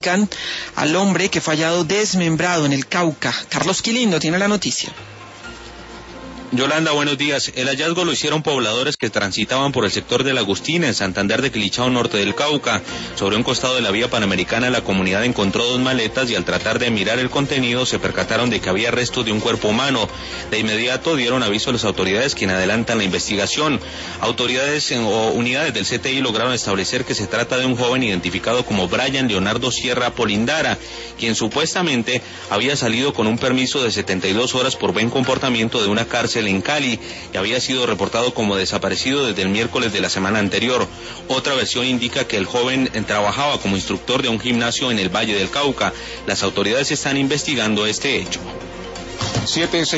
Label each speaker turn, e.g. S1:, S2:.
S1: ubican al hombre que fue hallado desmembrado en el Cauca. Carlos Quilindo tiene la noticia.
S2: Yolanda, buenos días. El hallazgo lo hicieron pobladores que transitaban por el sector del Agustín, en Santander de Quilichao, norte del Cauca. Sobre un costado de la vía panamericana, la comunidad encontró 2 maletas y al tratar de mirar el contenido se percataron de que había restos de un cuerpo humano. De inmediato dieron aviso a las autoridades, quienes adelantan la investigación. Autoridades o unidades del CTI lograron establecer que se trata de un joven identificado como Brian Leonardo Sierra Polindara, quien supuestamente había salido con un permiso de 72 horas por buen comportamiento de una cárcel en Cali y había sido reportado como desaparecido desde el miércoles de la semana anterior. Otra versión indica que el joven trabajaba como instructor de un gimnasio en el Valle del Cauca. Las autoridades están investigando este hecho.